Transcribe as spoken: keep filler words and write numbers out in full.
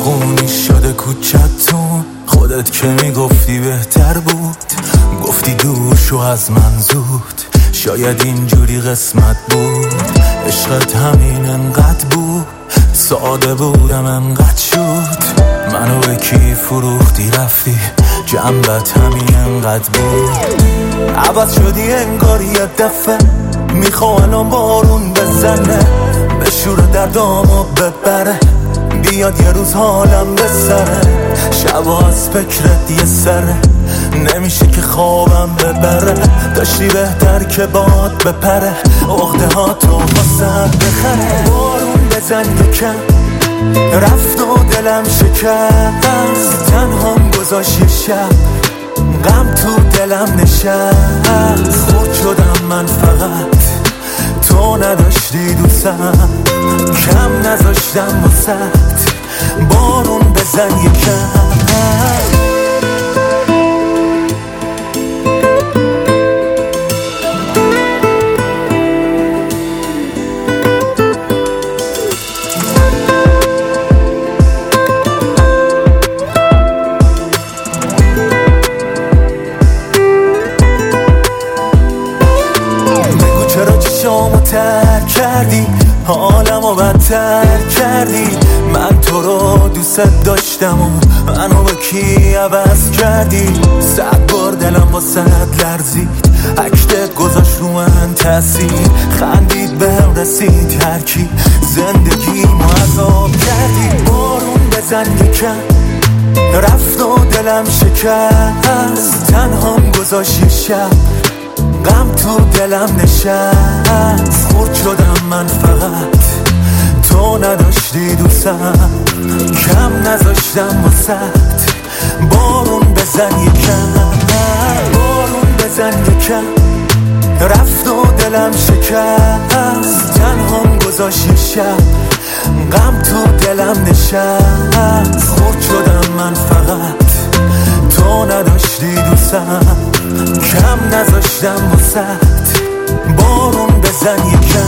داغونی شده کوچتون، خودت که میگفتی بهتر بود، گفتی دور شو از من زود، شاید اینجوری قسمت بود. عشقت همین انقدر بود، ساده بودم انقدر شد، منو به کی فروختی رفتی، جنبت همین انقدر بود. عوض شدی انگار یه دفعه، میخوا الان بارون بزنه، به شور دردامو ببره، بیاد یه روز حالم بسره، شبا از فکرت یه سره، نمیشه که خوابم ببره، داشتی بهتر که باد بپره، عقده ها تو واسه بخره. بارون بزن یکم، رفت و دلم شکست، تنهام گذاشت یه شب، غم تو دلم نشست، خود شدم من فقط، تو نداشتی دوستم، کم نذاشتم واسط، بارون بزن یکم. شامو ترک کردی، حالمو بدتر کردی، من تو رو دوست داشتم و منو با کی عوض کردی، صد بار دلم واسد لرزید، عکست گذاشت رو من تاثیر، خندید بهم رسید هرکی، زندگیمو عذاب کردی. بارون بزن یکم، رفت و دلم شکست، تنهام گذاشت یه شب، غم تو دلم نشست، خورد شدم من فقط، تو نداشتی دوستم، کم نذاشتم واسط، بارون بزن یکم. بارون بزن یکم، رفت و دلم شکست، تنهام گذاشت یه شب، غم تو دلم نشست، خورد شدم من فقط، تو نداشتی دوستم، کم نذاشتم واسط، بارون بزن یکم.